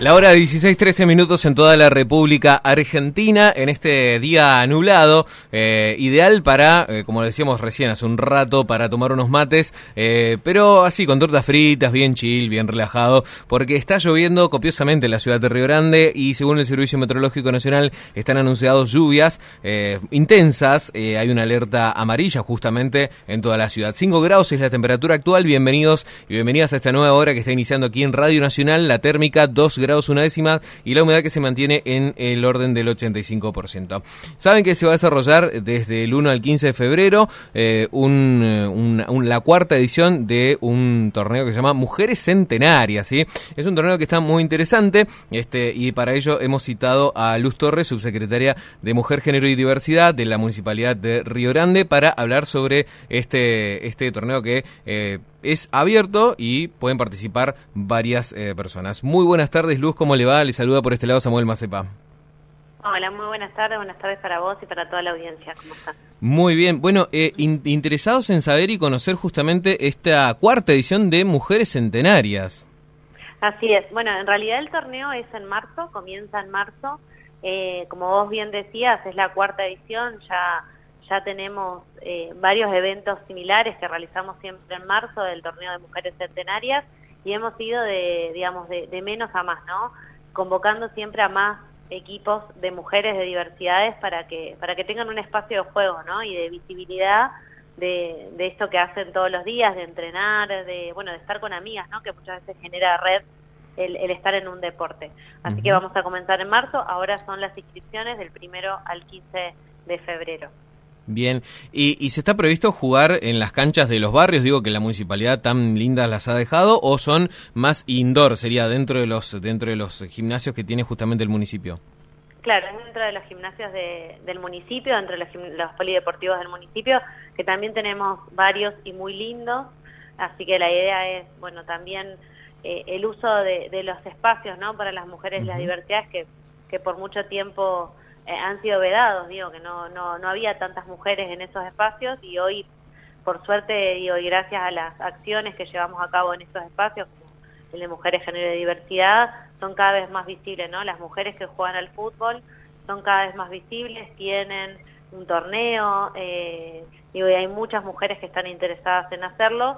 La hora 16:13 minutos en toda la República Argentina, en este día nublado, ideal para, como decíamos recién hace un rato, para tomar unos mates, pero así con tortas fritas, bien chill, bien relajado, porque está lloviendo copiosamente en la ciudad de Río Grande y según el Servicio Meteorológico Nacional están anunciados lluvias intensas, hay una alerta amarilla justamente en toda la ciudad. 5 grados es la temperatura actual, bienvenidos y bienvenidas a esta nueva hora que está iniciando aquí en Radio Nacional, la térmica 2 grados 1 décima y la humedad que se mantiene en el orden del 85%. Saben que se va a desarrollar desde el 1 al 15 de febrero la cuarta edición de un torneo que se llama Mujeres Centenarias, ¿sí? Es un torneo que está muy interesante y para ello hemos citado a Luz Torres, subsecretaria de Mujer, Género y Diversidad de la Municipalidad de Río Grande, para hablar sobre este torneo que es abierto y pueden participar varias personas. Muy buenas tardes, Luz, ¿cómo le va? Le saluda por este lado Samuel Macepa. Hola, muy buenas tardes para vos y para toda la audiencia, ¿cómo estás? Muy bien, bueno, interesados en saber y conocer justamente esta cuarta edición de Mujeres Centenarias. Así es, bueno, en realidad el torneo es en marzo, comienza en marzo, como vos bien decías, es la cuarta edición, ya tenemos varios eventos similares que realizamos siempre en marzo del torneo de Mujeres Centenarias y hemos ido de menos a más, ¿no? Convocando siempre a más equipos de mujeres de diversidades para que tengan un espacio de juego, ¿no? Y de visibilidad de esto que hacen todos los días, de entrenar, de estar con amigas, ¿no? Que muchas veces genera red el estar en un deporte. Así que vamos a comenzar en marzo, ahora son las inscripciones del 1 al 15 de febrero. Bien, ¿Y se está previsto jugar en las canchas de los barrios? Digo que la municipalidad tan lindas las ha dejado, ¿o son más indoor? Sería dentro de los gimnasios que tiene justamente el municipio. Claro, es dentro de los gimnasios del municipio, dentro de los polideportivos del municipio, que también tenemos varios y muy lindos, así que la idea es, también el uso de los espacios, ¿no? Para las mujeres y las diversidades que por mucho tiempo han sido vedados, que no había tantas mujeres en esos espacios y hoy, por suerte, y gracias a las acciones que llevamos a cabo en esos espacios, como el de Mujeres, Género y Diversidad, son cada vez más visibles, ¿no? Las mujeres que juegan al fútbol son cada vez más visibles, tienen un torneo, y hay muchas mujeres que están interesadas en hacerlo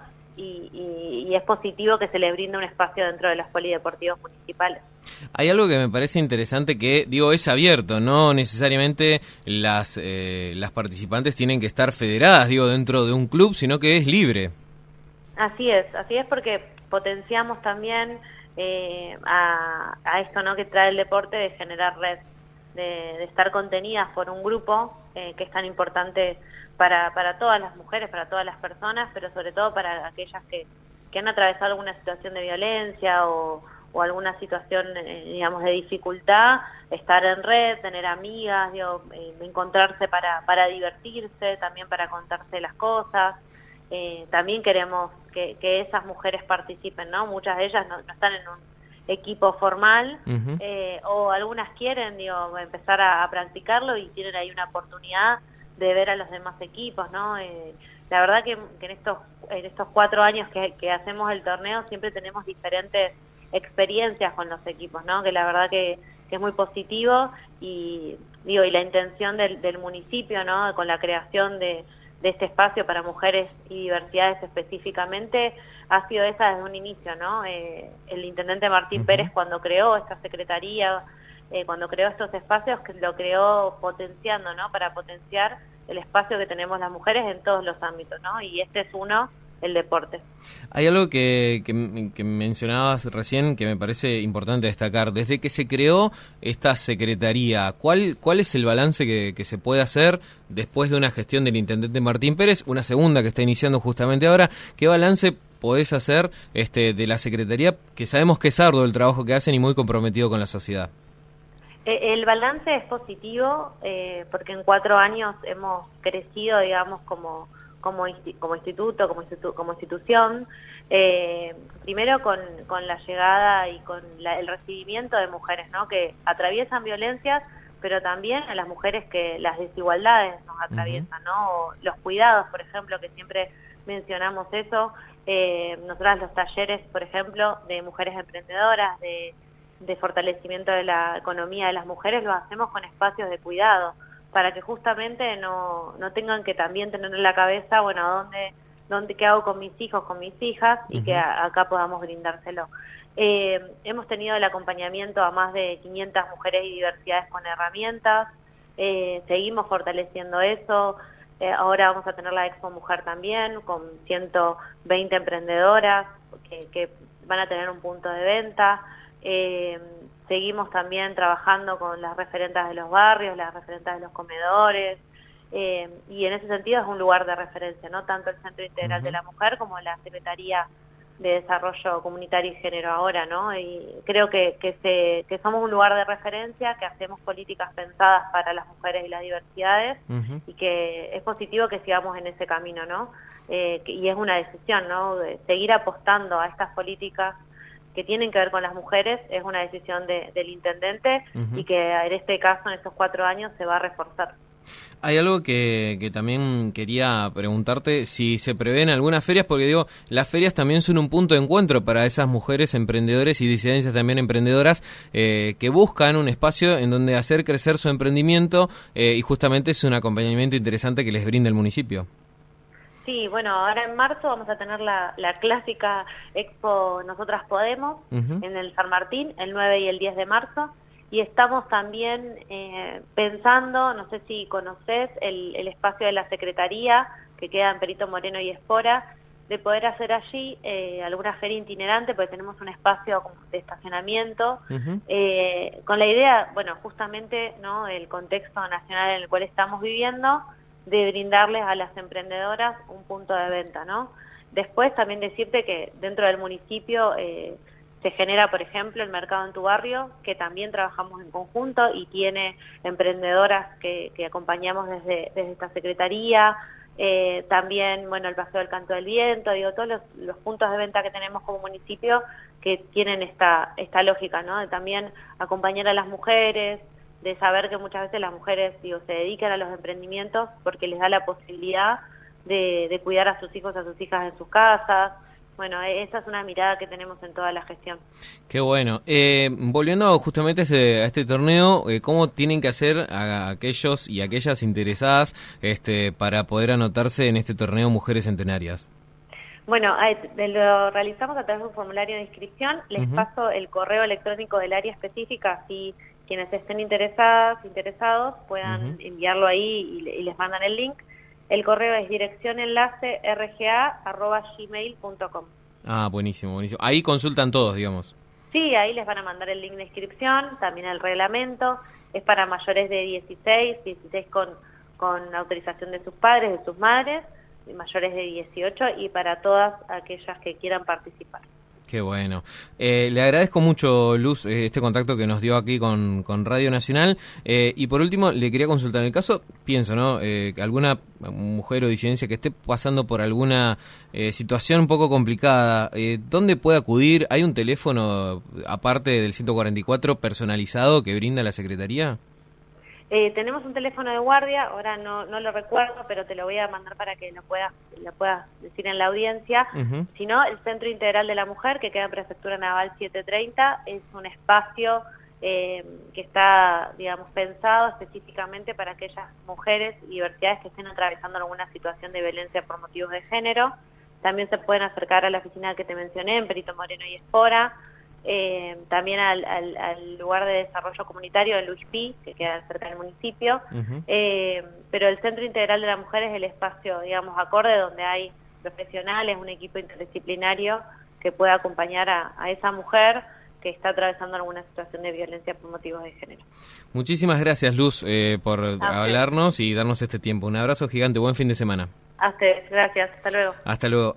y es positivo que se le brinde un espacio dentro de los polideportivos municipales. Hay algo que me parece interesante que, es abierto, no necesariamente las participantes tienen que estar federadas, dentro de un club, sino que es libre. Así es porque potenciamos también a esto, ¿no? Que trae el deporte de generar red, de estar contenidas por un grupo que es tan importante para todas las mujeres, para todas las personas, pero sobre todo para aquellas que han atravesado alguna situación de violencia o alguna situación, de dificultad, estar en red, tener amigas, encontrarse para divertirse, también para contarse las cosas. También queremos que esas mujeres participen, ¿no? Muchas de ellas no están en un equipo formal, o algunas quieren, empezar a practicarlo y tienen ahí una oportunidad de ver a los demás equipos, ¿no? La verdad que en estos 4 años que hacemos el torneo siempre tenemos diferentes experiencias con los equipos, ¿no? Que la verdad que es muy positivo y la intención del municipio, ¿no? Con la creación de este espacio para mujeres y diversidades específicamente ha sido esa desde un inicio, ¿no? El intendente Martín Pérez, cuando creó esta secretaría, cuando creó estos espacios, que lo creó potenciando, ¿no? Para potenciar el espacio que tenemos las mujeres en todos los ámbitos, ¿no? Y este es uno, el deporte. Hay algo que mencionabas recién que me parece importante destacar. Desde que se creó esta secretaría, ¿cuál es el balance que se puede hacer después de una gestión del intendente Martín Pérez, una segunda que está iniciando justamente ahora? ¿Qué balance podés hacer de la secretaría, que sabemos que es arduo el trabajo que hacen y muy comprometido con la sociedad? El balance es positivo porque en 4 años hemos crecido, como instituto, como institución, primero con la llegada y con el recibimiento de mujeres, ¿no? Que atraviesan violencias, pero también a las mujeres que las desigualdades nos atraviesan, ¿no? O los cuidados, por ejemplo, que siempre mencionamos eso. Nosotras los talleres, por ejemplo, de mujeres emprendedoras, de de fortalecimiento de la economía de las mujeres, lo hacemos con espacios de cuidado, para que justamente no tengan que también tener en la cabeza, bueno, ¿qué hago con mis hijos, con mis hijas? Y que acá podamos brindárselo. Hemos tenido el acompañamiento a más de 500 mujeres y diversidades con herramientas, seguimos fortaleciendo eso. Ahora vamos a tener la Expo Mujer también, con 120 emprendedoras que van a tener un punto de venta. Seguimos también trabajando con las referentas de los barrios, las referentas de los comedores, y en ese sentido es un lugar de referencia, ¿no? Tanto el Centro Integral de la Mujer como la Secretaría de Desarrollo Comunitario y Género ahora, ¿no? Y creo que somos un lugar de referencia, que hacemos políticas pensadas para las mujeres y las diversidades, y que es positivo que sigamos en ese camino, ¿no? Y es una decisión, ¿no? De seguir apostando a estas políticas que tienen que ver con las mujeres, es una decisión del intendente, y que en este caso, en estos 4 años, se va a reforzar. Hay algo que también quería preguntarte, si se prevén algunas ferias, porque digo, las ferias también son un punto de encuentro para esas mujeres emprendedores y disidencias también emprendedoras que buscan un espacio en donde hacer crecer su emprendimiento, y justamente es un acompañamiento interesante que les brinda el municipio. Sí, bueno, ahora en marzo vamos a tener la clásica Expo Nosotras Podemos en el San Martín, el 9 y el 10 de marzo. Y estamos también pensando, no sé si conocés, el espacio de la Secretaría, que queda en Perito Moreno y Espora, de poder hacer allí alguna feria itinerante, porque tenemos un espacio de estacionamiento, con la idea, bueno, justamente, ¿no?, el contexto nacional en el cual estamos viviendo, de brindarles a las emprendedoras un punto de venta, ¿no? Después también decirte que dentro del municipio se genera, por ejemplo, el Mercado en tu Barrio, que también trabajamos en conjunto y tiene emprendedoras que acompañamos desde esta secretaría. También, bueno, el Paseo del Canto del Viento, digo, todos los puntos de venta que tenemos como municipio que tienen esta lógica, ¿no? De también acompañar a las mujeres, de saber que muchas veces las mujeres, digo, se dedican a los emprendimientos porque les da la posibilidad de cuidar a sus hijos, a sus hijas en sus casas. Bueno, esa es una mirada que tenemos en toda la gestión. Qué bueno. Volviendo justamente a este torneo, ¿cómo tienen que hacer a aquellos y aquellas interesadas para poder anotarse en este torneo Mujeres Centenarias? Bueno, lo realizamos a través de un formulario de inscripción. Les paso el correo electrónico del área específica, así quienes estén interesados puedan enviarlo ahí y les mandan el link. El correo es direccionenlace@rga.gmail.com. Ah, buenísimo, buenísimo. Ahí consultan todos, digamos. Sí, ahí les van a mandar el link de inscripción, también el reglamento. Es para mayores de 16 con autorización de sus padres, de sus madres, y mayores de 18, y para todas aquellas que quieran participar. Qué bueno. Le agradezco mucho, Luz, este contacto que nos dio aquí con Radio Nacional. Y por último, le quería consultar. En el caso, pienso, ¿no? Alguna mujer o disidencia que esté pasando por alguna situación un poco complicada, ¿dónde puede acudir? ¿Hay un teléfono, aparte del 144, personalizado que brinda la Secretaría? Tenemos un teléfono de guardia, ahora no lo recuerdo, pero te lo voy a mandar para que lo puedas decir en la audiencia. Si no, el Centro Integral de la Mujer, que queda en Prefectura Naval 730, es un espacio que está, digamos, pensado específicamente para aquellas mujeres y diversidades que estén atravesando alguna situación de violencia por motivos de género. También se pueden acercar a la oficina que te mencioné, en Perito Moreno y Espora. También al lugar de desarrollo comunitario de Luis Pi, que queda cerca del municipio, pero el Centro Integral de la Mujer es el espacio, digamos, acorde, donde hay profesionales, un equipo interdisciplinario que pueda acompañar a esa mujer que está atravesando alguna situación de violencia por motivos de género. Muchísimas gracias, Luz, por hablarnos y darnos este tiempo. Un abrazo gigante, buen fin de semana. A ustedes, gracias, hasta luego. Hasta luego.